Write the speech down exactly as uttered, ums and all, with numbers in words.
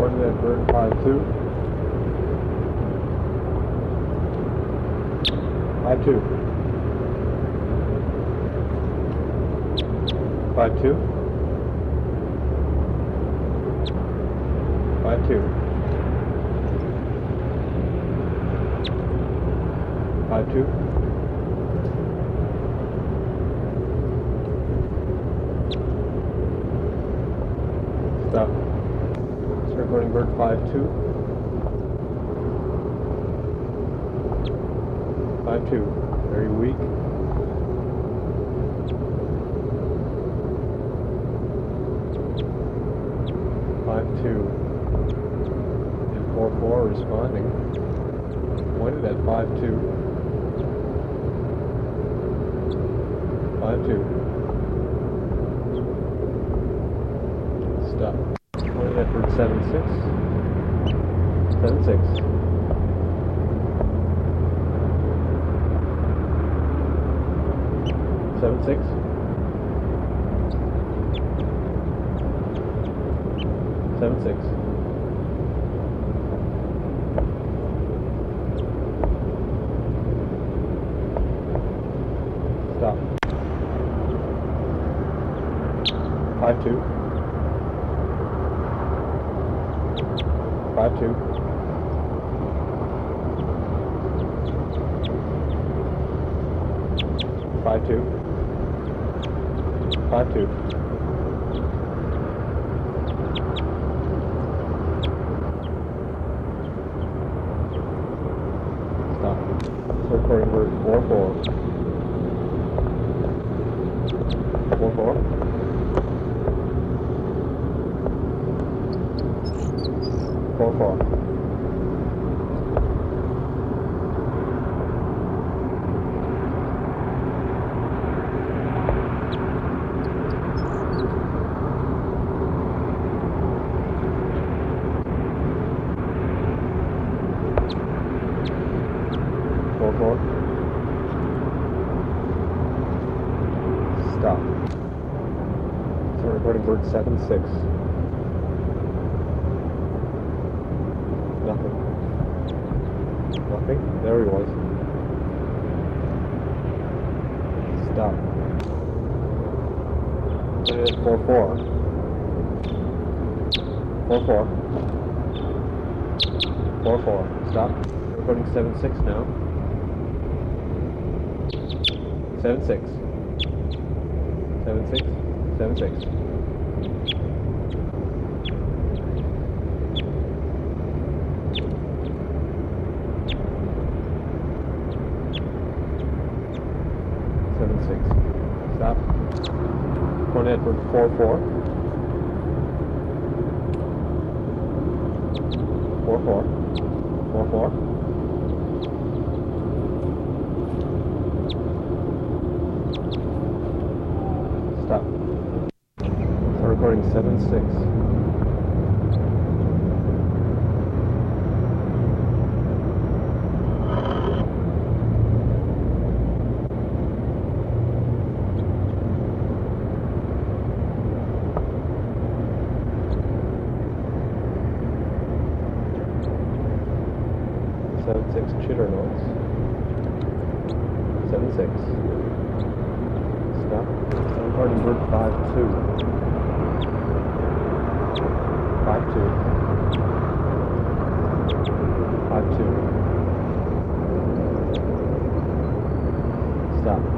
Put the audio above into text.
Recording that bird five two. five two. five two. five two. five two. Stop. It's recording bird five two. five two. Very weak. five two. And four four responding. Pointed at five two. five two. Stop. Pointed at bird seven six. seven six. seven six. seven six. Stop. five two. five two. five two. five two. Stop. Recording bird four four. four four. four four. four four. Stop. So recording bird seven six. Nothing. Nothing? There he was. Stop. And four four. four four. four four. Stop. Recording seven six now. seven six. seven six. seven six. seven six. Stop. Point Edward four four. four four. four four. Stop. So recording seven six. seven six chitter noise. seven six. Stop. I'm recording bird five two. five two. five two. Stop.